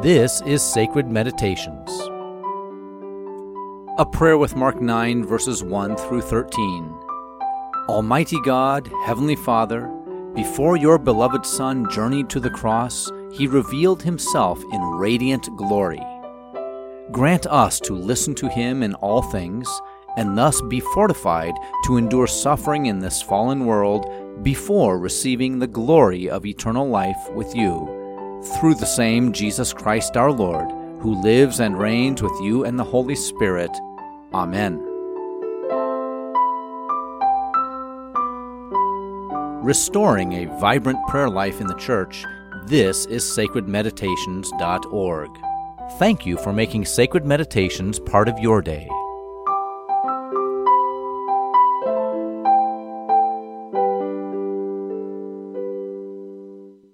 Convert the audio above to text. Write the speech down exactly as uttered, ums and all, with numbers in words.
This is Sacred Meditations. A prayer with Mark nine, verses one through thirteen. Almighty God, Heavenly Father, before your beloved Son journeyed to the cross, he revealed himself in radiant glory. Grant us to listen to him in all things, and thus be fortified to endure suffering in this fallen world before receiving the glory of eternal life with you, through the same Jesus Christ our Lord, who lives and reigns with you and the Holy Spirit. Amen. Restoring a vibrant prayer life in the Church, this is sacred meditations dot org. Thank you for making Sacred Meditations part of your day.